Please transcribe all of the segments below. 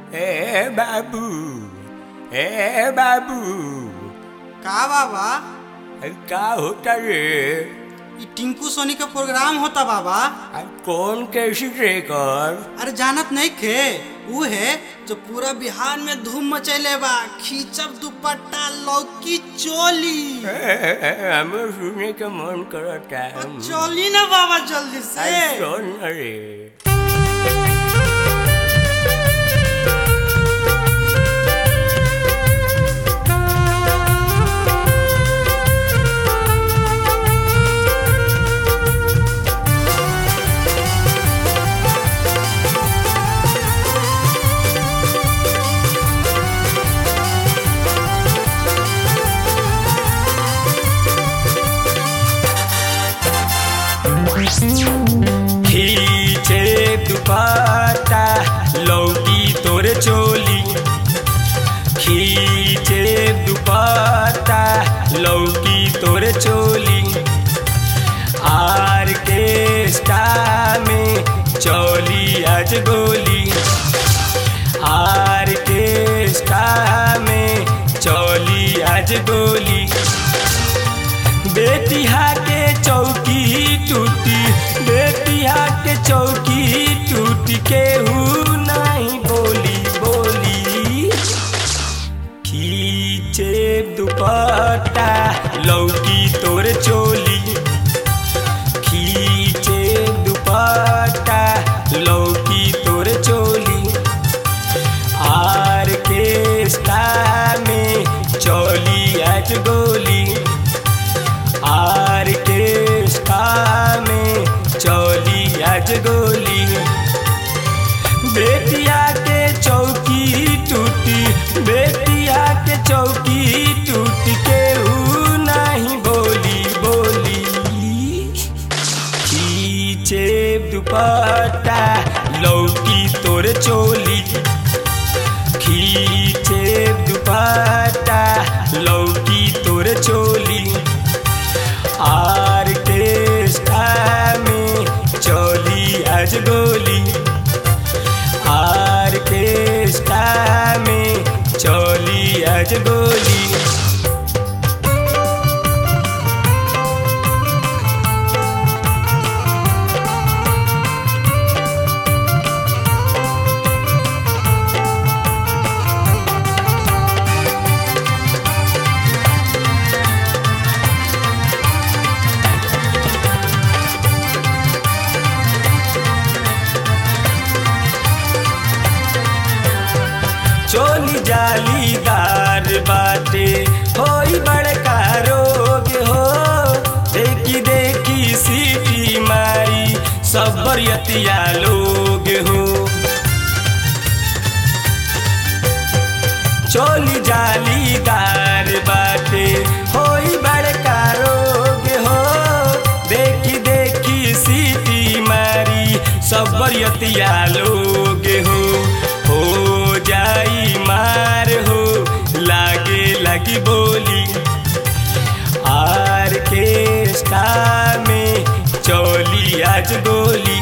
ए बाबू ए बाबू का बाबा? का होता रे? ये टिंकू सोनी का प्रोग्राम होता बाबा। कौन कैसी ट्रेकर? अरे जानत नहीं खे, वो है जो पूरा बिहार में धूम मचैले बा। खींचब दुपट्टा लौकी चोली। हमें सुनने का मन करता है। चोली ना बाबा जल्दी से। सुन रे। खींचे दुपट्टा लौकी तोरे चोली, खींचे दुपट्टा लौकी तोरे चोली। आर्केस्ट्रा में चोली आज गोली, आर्केस्ट्रा में चोली आज गोली। बेटिया के चौकी टूटी, बेटिया के चौकी टूटी, केहू नहीं बोली बोली। खींचे दुपट्टा लौकी तोरे चोली, खींचे दुपट्टा लौकी तोरे चोली। आर्केस्ट्रा में चोली आज गोली, आर्केस्ट्रा में चोली आज गोली। बेटिया के चौकी टूटी, बेटिया के चौकी टूटी, केहू नहीं बोली बोली। खींचे दुपट्टा लौकी तोरे चोली, खींचे दुपट्टा लौकी तोरे चोली। आर्केस्ट्रा में चोली आज गोली, आर्केस्ट्रा में चोली आज गोली। चोली जालीदार बाटे होई बड़का रोग हो। देखी देखी सीटी मारी सब बरियतिया लोग हो। चोली जालीदार बाटे होई बड़का रोग हो। देखी देखी सीटी मारी सब बरियतिया लोग हो जाई मार हो, लागे लगी बोली। आर्केस्ट्रा में चोली आज गोली।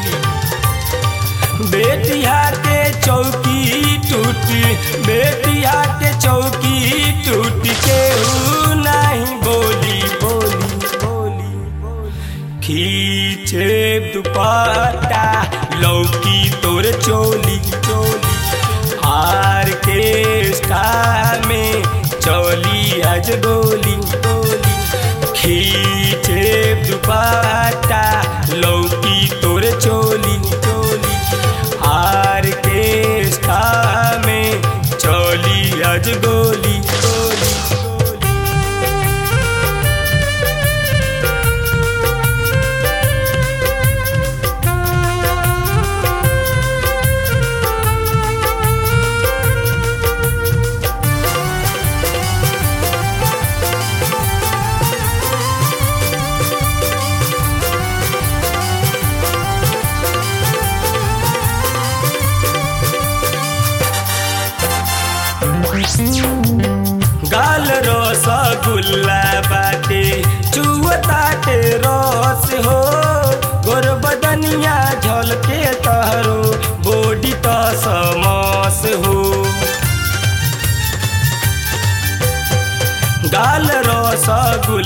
बेटिया के चौकी टूटी, बेटिया के चौकी टूटी, केहू नहीं बोली बोली बोली। खींचे दुपट्टा लौकी तोरे चोली चोली। आर्केस्ट्रा में चोली आज गोली गोली। खींचे दुपट्टा लौकी तोरे चोली चोली। आर्केस्ट्रा में चोली आज गोली गोली। गाल रसगुल्ला बाटे चुवताटे रस हो। गोर बदनिया झलके तहरो बॉडी त समस हो।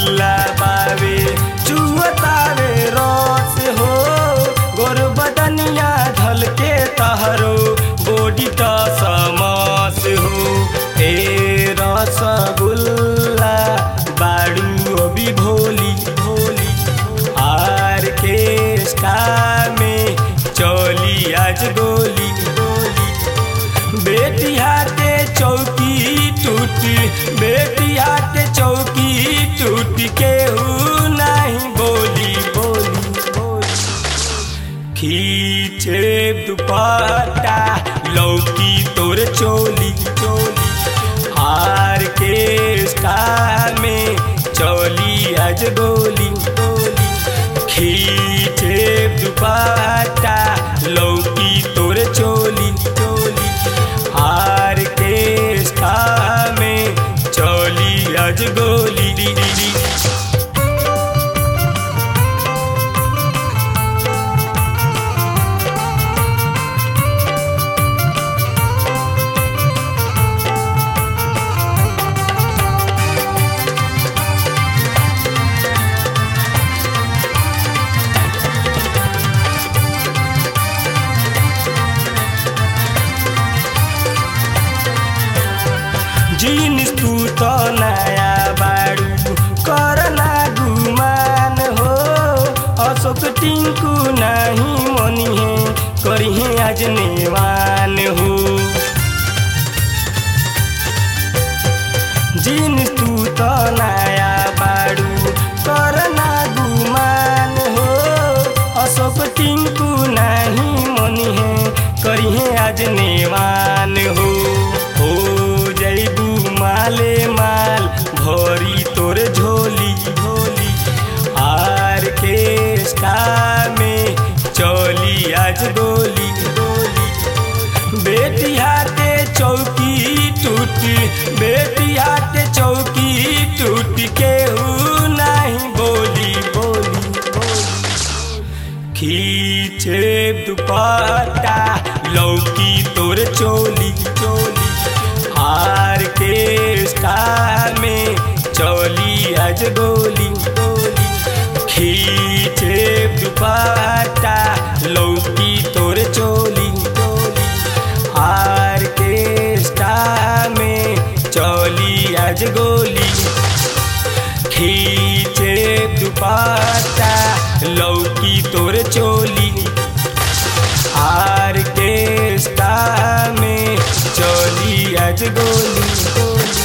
रसगुल्ला बावे चुअतावे रस हो गोर बदनिया झलके तहरो बॉडी त समस हो ए रसगुल्ला बाड़ू अभी भोली भोली आर्केस्ट्रा में चली आज गोली गोली बेटिया के चौकी टूटी बेटिया के चौकी टूट के नहीं बोली बोली बोली खींचे दुपट्टा लौकी तोर चोली चोली आर्केस्ट्रा में चली आज गोली गोली खींचे दुपट्टा लौकी तोर चोली चोली आर्केस्ट्रा में चली आज गोली जीन्स तू तो नया बाड़ू करना गुमान हो अशोक टिंकू नहीं मनी है करिहे आज नेवान हो जीन्स तू तो नया बाड़ू करना गुमान हो अशोक टिंकू नहीं मनी है करिहे आज नेवान हो जैबू माले माल भरी तोर झोली झोली आर्केस्ट्रा में चली आज गोली गोली बेटिया के चौकी टूटी बेटिया के चौकी टूट के नहीं बोली बोली बोली खींचे दुपट्टा लौकी तोर चोली चोली आर्केस्ट्रा में चली आज गोली गोली खींचे दुपट्टा लौकी तोर चोली चोली आर्केस्ट्रा में चली आज गोली खींचे दुपट्टा लौकी तोर चोली आर्केस्ट्रा में चली आज गोली गोली।